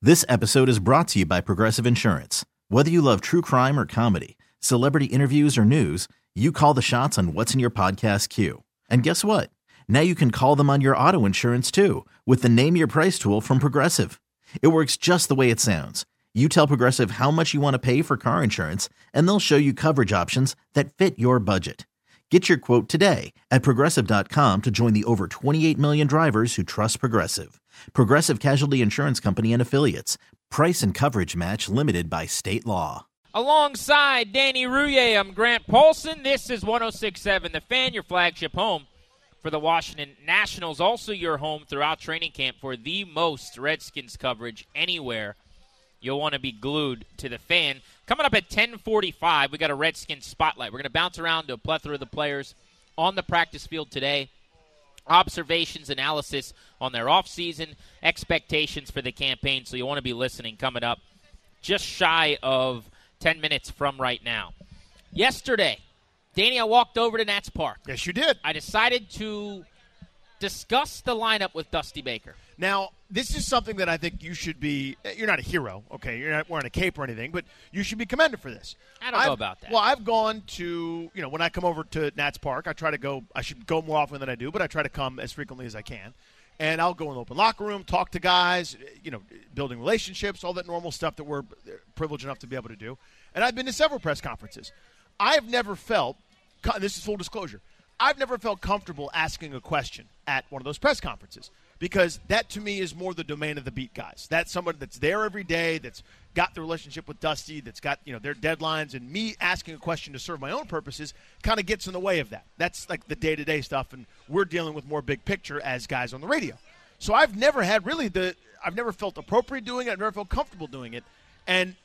This episode is brought to you by Progressive Insurance. Whether you love true crime or comedy, celebrity interviews or news, you call the shots on what's in your podcast queue. And guess what? Now you can call them on your auto insurance too with the Name Your Price tool from Progressive. It works just the way it sounds. You tell Progressive how much you want to pay for car insurance, and they'll show you coverage options that fit your budget. Get your quote today at Progressive.com to join the over 28 million drivers who trust Progressive. Progressive Casualty Insurance Company and Affiliates. Price and coverage match limited by state law. Alongside Danny Rouillet, I'm Grant Paulson. This is 106.7 The Fan, your flagship home for the Washington Nationals. Also your home throughout training camp for the most Redskins coverage anywhere. You'll want to be glued to The Fan. Coming up at 10:45, we got a Redskins spotlight. We're going to bounce around to a plethora of the players on the practice field today. Observations, analysis on their offseason, expectations for the campaign. So you want to be listening coming up just shy of 10 minutes from right now. Yesterday, Danny, I walked over to Nats Park. Yes, you did. I decided to discuss the lineup with Dusty Baker. Now, this is something that I think you should be – you're not a hero, okay? You're not wearing a cape or anything, but you should be commended for this. I don't know about that. Well, I've gone to – when I come over to Nats Park, I try to go – I should go more often than I do, but I try to come as frequently as I can. And I'll go in the open locker room, talk to guys, building relationships, all that normal stuff that we're privileged enough to be able to do. And I've been to several press conferences. I've never felt – this is full disclosure – I've never felt comfortable asking a question at one of those press conferences because that, to me, is more the domain of the beat guys. That's somebody that's there every day, that's got the relationship with Dusty, that's got their deadlines, and me asking a question to serve my own purposes kind of gets in the way of that. That's like the day-to-day stuff, and we're dealing with more big picture as guys on the radio. So I've never had I've never felt appropriate doing it. I've never felt comfortable doing it. And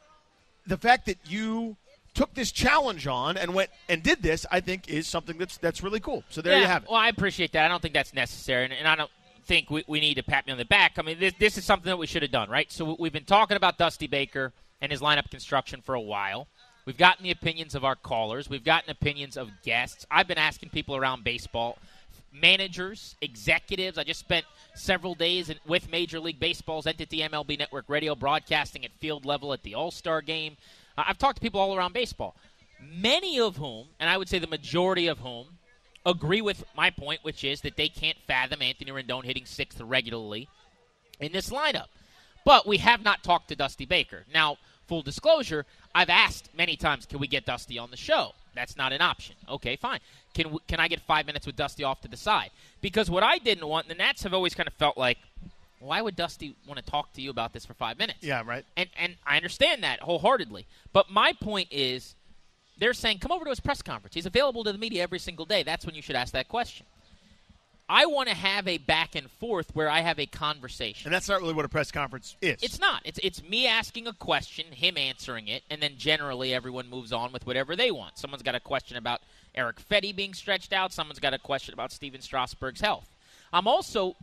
the fact that you took this challenge on and went and did this, I think, is something that's really cool. So there you have it. Well, I appreciate that. I don't think that's necessary, and I don't think we need to pat me on the back. I mean, this is something that we should have done, right? So we've been talking about Dusty Baker and his lineup construction for a while. We've gotten the opinions of our callers. We've gotten opinions of guests. I've been asking people around baseball, managers, executives. I just spent several days with Major League Baseball's entity, MLB Network Radio, broadcasting at field level at the All-Star Game. I've talked to people all around baseball, many of whom, and I would say the majority of whom, agree with my point, which is that they can't fathom Anthony Rendon hitting sixth regularly in this lineup. But we have not talked to Dusty Baker. Now, full disclosure, I've asked many times, can we get Dusty on the show? That's not an option. Okay, fine. Can I get 5 minutes with Dusty off to the side? Because what I didn't want, the Nats have always kind of felt like, why would Dusty want to talk to you about this for 5 minutes? Yeah, right. And I understand that wholeheartedly. But my point is, they're saying, come over to his press conference. He's available to the media every single day. That's when you should ask that question. I want to have a back and forth where I have a conversation. And that's not really what a press conference is. It's not. It's me asking a question, him answering it, and then generally everyone moves on with whatever they want. Someone's got a question about Eric Fetty being stretched out. Someone's got a question about Steven Strasburg's health. I'm also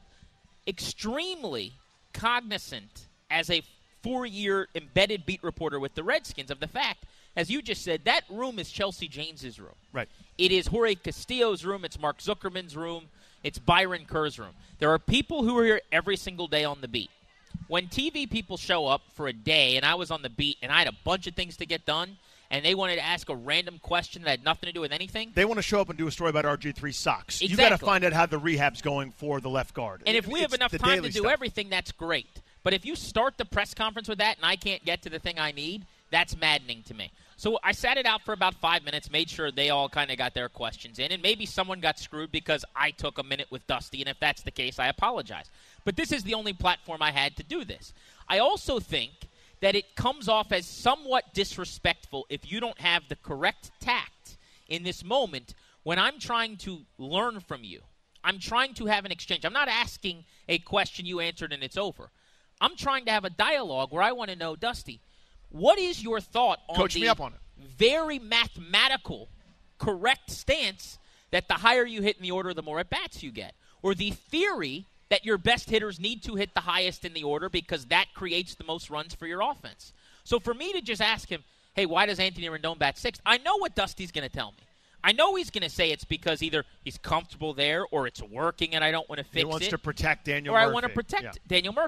extremely cognizant as a 4-year embedded beat reporter with the Redskins of the fact, as you just said, that room is Chelsea James's room. Right. It is Jorge Castillo's room. It's Mark Zuckerman's room. It's Byron Kerr's room. There are people who are here every single day on the beat. When TV people show up for a day, and I was on the beat, and I had a bunch of things to get done, and they wanted to ask a random question that had nothing to do with anything. They want to show up and do a story about RG3 socks. Exactly. You got to find out how the rehab's going for the left guard. And if we have enough time to do everything, that's great. But if you start the press conference with that and I can't get to the thing I need, that's maddening to me. So I sat it out for about 5 minutes, made sure they all kind of got their questions in, and maybe someone got screwed because I took a minute with Dusty, and if that's the case, I apologize. But this is the only platform I had to do this. I also think that it comes off as somewhat disrespectful if you don't have the correct tact in this moment when I'm trying to learn from you. I'm trying to have an exchange. I'm not asking a question you answered and it's over. I'm trying to have a dialogue where I want to know, Dusty, what is your thought on Coach me up on it. Very mathematical, correct stance that the higher you hit in the order, the more at-bats you get? Or the theory that your best hitters need to hit the highest in the order because that creates the most runs for your offense. So for me to just ask him, hey, why does Anthony Rendon bat sixth? I know what Dusty's going to tell me. I know he's going to say it's because either he's comfortable there or it's working and I don't want to fix it. He wants to protect Daniel Murphy. Murphy. Or I want to protect Daniel Murphy.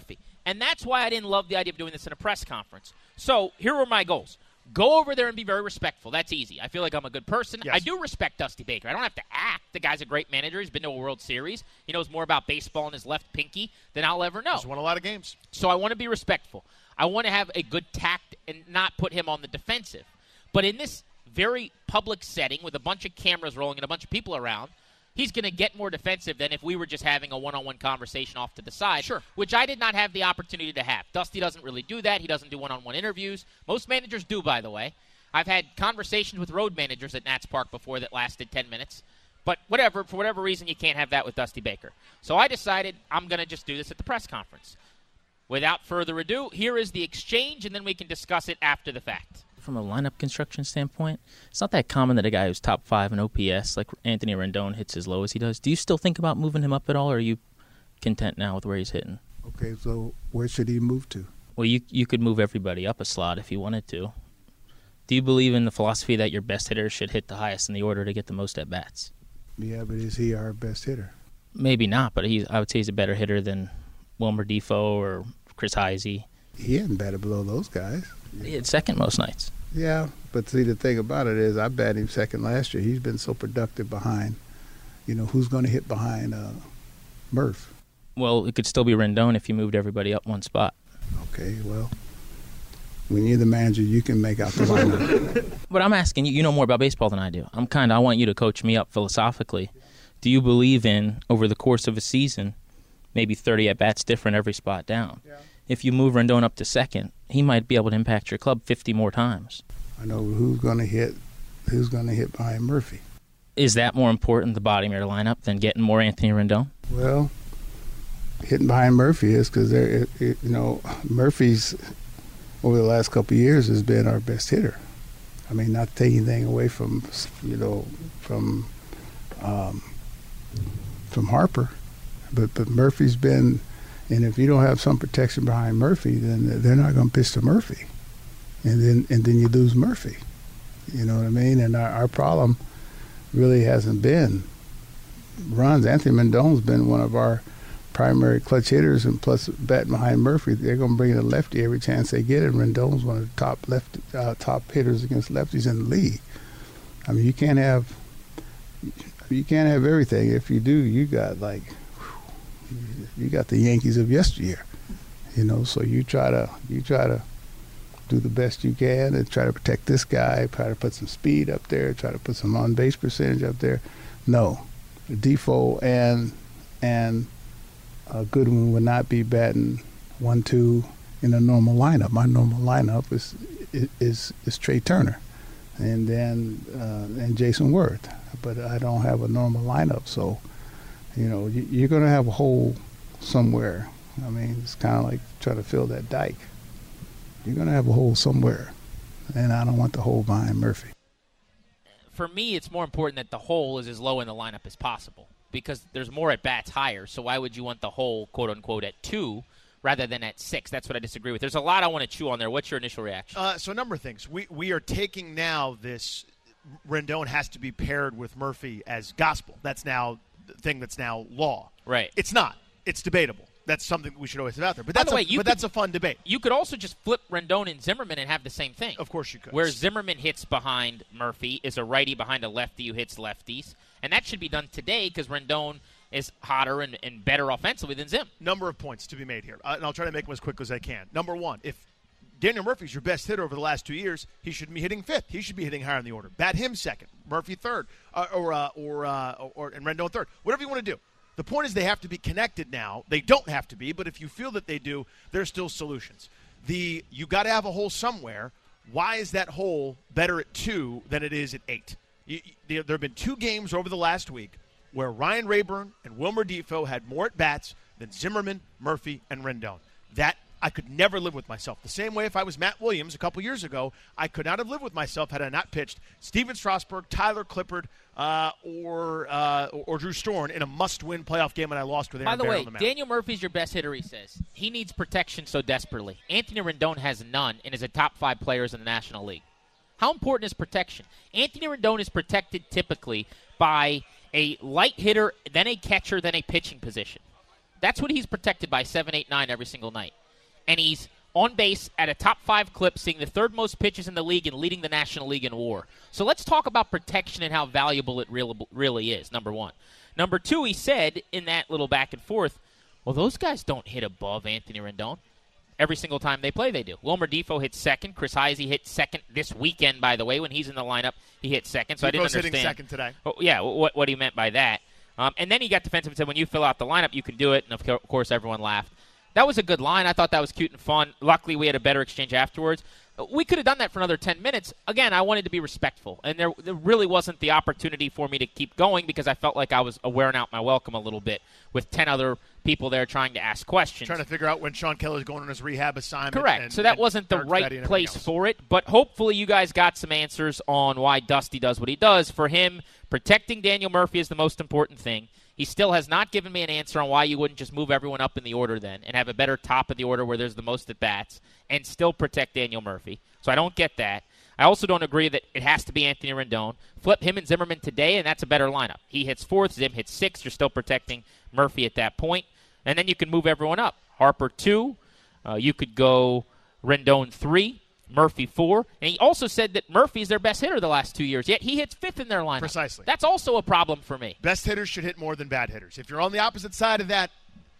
And that's why I didn't love the idea of doing this in a press conference. So here were my goals. Go over there and be very respectful. That's easy. I feel like I'm a good person. Yes. I do respect Dusty Baker. I don't have to act. The guy's a great manager. He's been to a World Series. He knows more about baseball in his left pinky than I'll ever know. He's won a lot of games. So I want to be respectful. I want to have a good tact and not put him on the defensive. But in this very public setting with a bunch of cameras rolling and a bunch of people around, he's going to get more defensive than if we were just having a one-on-one conversation off to the side, Sure. which I did not have the opportunity to have. Dusty doesn't really do that. He doesn't do one-on-one interviews. Most managers do, by the way. I've had conversations with road managers at Nats Park before that lasted 10 minutes. But whatever, for whatever reason, you can't have that with Dusty Baker. So I decided I'm going to just do this at the press conference. Without further ado, here is the exchange, and then we can discuss it after the fact. From a lineup construction standpoint, it's not that common that a guy who's top 5 in OPS, like Anthony Rendon, hits as low as he does. Do you still think about moving him up at all, or are you content now with where he's hitting? Okay, so where should he move to? Well, you could move everybody up a slot if you wanted to. Do you believe in the philosophy that your best hitter should hit the highest in the order to get the most at-bats? Yeah, but is he our best hitter? Maybe not, but I would say he's a better hitter than Wilmer Defoe or Chris Heisey. He hadn't batted below those guys. He hit second most nights. Yeah, but see, the thing about it is I batted him second last year. He's been so productive behind, who's going to hit behind Murph? Well, it could still be Rendon if you moved everybody up one spot. Okay, well, when you're the manager, you can make out the lineup. But I'm asking you know more about baseball than I do. I want you to coach me up philosophically. Do you believe in, over the course of a season, maybe 30 at-bats different every spot down? Yeah. If you move Rendon up to second, he might be able to impact your club 50 more times. I know who's going to hit behind Murphy. Is that more important, the bottom of your lineup, than getting more Anthony Rendon? Well, hitting behind Murphy is because Murphy's over the last couple of years has been our best hitter. I mean, not taking anything away from Harper, but Murphy's been. And if you don't have some protection behind Murphy, then they're not going to pitch to Murphy, and then you lose Murphy. You know what I mean? And our problem really hasn't been runs. Anthony Rendon's been one of our primary clutch hitters, and plus batting behind Murphy, they're going to bring in a lefty every chance they get. And Rendon's one of the top hitters against lefties in the league. I mean, you can't have everything. If you do, you got the Yankees of yesteryear, So you try to do the best you can and try to protect this guy, try to put some speed up there, try to put some on base percentage up there. No, Defoe and Goodwin would not be batting 1-2 in a normal lineup. My normal lineup is Trey Turner, and then and Jason Worth, but I don't have a normal lineup, so. You're going to have a hole somewhere. I mean, it's kind of like trying to fill that dike. You're going to have a hole somewhere, and I don't want the hole behind Murphy. For me, it's more important that the hole is as low in the lineup as possible because there's more at-bats higher, so why would you want the hole, quote-unquote, at 2 rather than at 6? That's what I disagree with. There's a lot I want to chew on there. What's your initial reaction? So a number of things. We are taking now this Rendon has to be paired with Murphy as gospel. That's now thing that's now law. Right. It's not. It's debatable. That's something we should always have out there. But that's a fun debate. You could also just flip Rendon and Zimmerman and have the same thing. Of course you could. Where Zimmerman hits behind Murphy, is a righty behind a lefty who hits lefties. And that should be done today because Rendon is hotter and better offensively than Zim. Number of points to be made here. And I'll try to make them as quick as I can. Number one, if Daniel Murphy's your best hitter over the last 2 years, he shouldn't be hitting 5th. He should be hitting higher in the order. Bat him 2nd, Murphy 3rd, and Rendon 3rd. Whatever you want to do. The point is they have to be connected now. They don't have to be, but if you feel that they do, there's still solutions. You got to have a hole somewhere. Why is that hole better at 2 than it is at 8? There have been 2 games over the last week where Ryan Rayburn and Wilmer Defoe had more at-bats than Zimmerman, Murphy, and Rendon. That I could never live with myself. The same way if I was Matt Williams a couple years ago, I could not have lived with myself had I not pitched Steven Strasburg, Tyler Clippard, or Drew Storn in a must-win playoff game, and I lost with Aaron Barrett on the mound. By the way, Daniel Murphy's your best hitter, he says. He needs protection so desperately. Anthony Rendon has none and is a top 5 players in the National League. How important is protection? Anthony Rendon is protected typically by a light hitter, then a catcher, then a pitching position. That's what he's protected by 7, 8, 9 every single night. and he's on base at a top 5 clip, seeing the 3rd most pitches in the league and leading the National League in WAR. So let's talk about protection and how valuable it really is, number one. Number two, he said in that little back and forth, well, those guys don't hit above Anthony Rendon. Every single time they play, they do. Wilmer Difo hit second. Chris Heisey hit second this weekend, by the way. When he's in the lineup, he hit second. So I didn't understand. Hitting second today. Oh, yeah, what he meant by that. And then he got defensive and said, when you fill out the lineup, you can do it. And, of course, everyone laughed. That was a good line. I thought that was cute and fun. Luckily, we had a better exchange afterwards. We could have done that for another 10 minutes. Again, I wanted to be respectful, and there really wasn't the opportunity for me to keep going because I felt like I was wearing out my welcome a little bit with 10 other people there trying to ask questions. Trying to figure out when Sean Kelly's going on his rehab assignment. Correct. So that wasn't the right place for it, but hopefully you guys got some answers on why Dusty does what he does. For him, protecting Daniel Murphy is the most important thing. He still has not given me an answer on why you wouldn't just move everyone up in the order then and have a better top of the order where there's the most at-bats and still protect Daniel Murphy. So I don't get that. I also don't agree that it has to be Anthony Rendon. Flip him and Zimmerman today, and that's a better lineup. He hits 4th, Zim hits 6th. You're still protecting Murphy at that point. And then you can move everyone up. Harper 2. You could go Rendon 3. Murphy 4. And he also said that Murphy's their best hitter the last 2 years, yet he hits 5th in their lineup. Precisely. That's also a problem for me. Best hitters should hit more than bad hitters. If you're on the opposite side of that,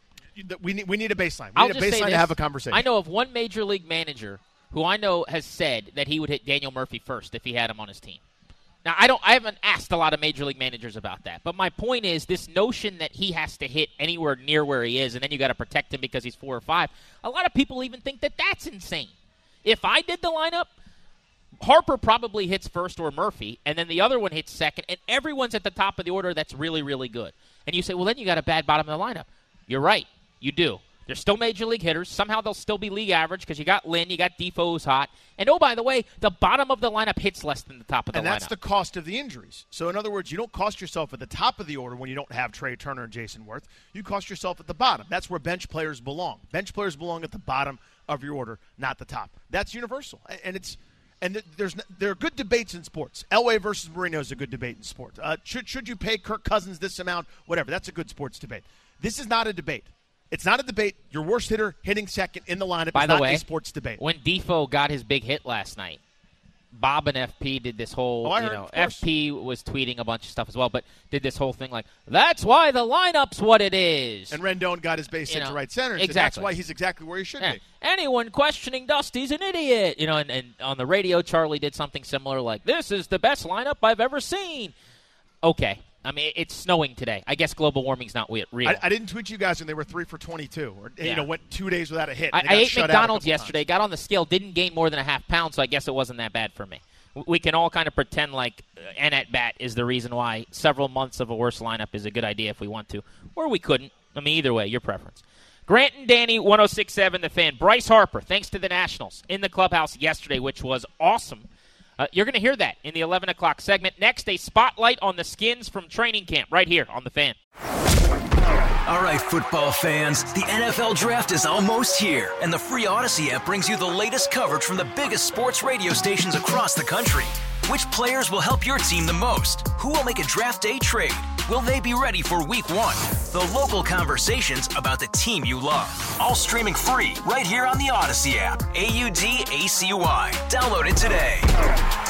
we need a baseline. We need a baseline to have a conversation. I know of one major league manager who I know has said that he would hit Daniel Murphy first if he had him on his team. Now, I haven't asked a lot of major league managers about that, but my point is this notion that he has to hit anywhere near where he is and then you got to protect him because he's 4 or 5, a lot of people even think that that's insane. If I did the lineup, Harper probably hits first or Murphy, and then the other one hits second, and everyone's at the top of the order that's really, really good. And you say, well, then you got a bad bottom of the lineup. You're right. You do. They're still major league hitters. Somehow they'll still be league average because you got Lynn, you got Difo who's hot. And, oh, by the way, the bottom of the lineup hits less than the top of the lineup. And that's the cost of the injuries. So, in other words, you don't cost yourself at the top of the order when you don't have Trey Turner and Jason Worth. You cost yourself at the bottom. That's where bench players belong. Bench players belong at the bottom of your order, not the top. That's universal. And there are good debates in sports. Elway versus Marino is a good debate in sports. Should you pay Kirk Cousins this amount? Whatever. That's a good sports debate. This is not a debate. It's not a debate. Your worst hitter hitting second in the lineup is not a sports debate. When Difo got his big hit last night, Bob and FP did this whole, FP was tweeting a bunch of stuff as well, but did this whole thing like, that's why the lineup's what it is. And Rendon got his base hit to right center. Exactly. That's why he's exactly where he should be. Anyone questioning Dusty's an idiot. And on the radio, Charlie did something similar like, this is the best lineup I've ever seen. Okay. I mean, it's snowing today. I guess global warming's not real. I didn't tweet you guys when they were 3 for 22. Or, went 2 days without a hit. I ate McDonald's yesterday, got on the scale, didn't gain more than a half pound, so I guess it wasn't that bad for me. We can all kind of pretend like an at-bat is the reason why several months of a worse lineup is a good idea if we want to. Or we couldn't. I mean, either way, your preference. Grant and Danny, 106.7 The Fan. Bryce Harper, thanks to the Nationals, in the clubhouse yesterday, which was awesome. You're going to hear that in the 11 o'clock segment. Next, a spotlight on the Skins from training camp right here on The Fan. All right, football fans, the NFL Draft is almost here, and the free Odyssey app brings you the latest coverage from the biggest sports radio stations across the country. Which players will help your team the most? Who will make a draft day trade? Will they be ready for week 1? The local conversations about the team you love. All streaming free right here on the Odyssey app. AUDACY. Download it today.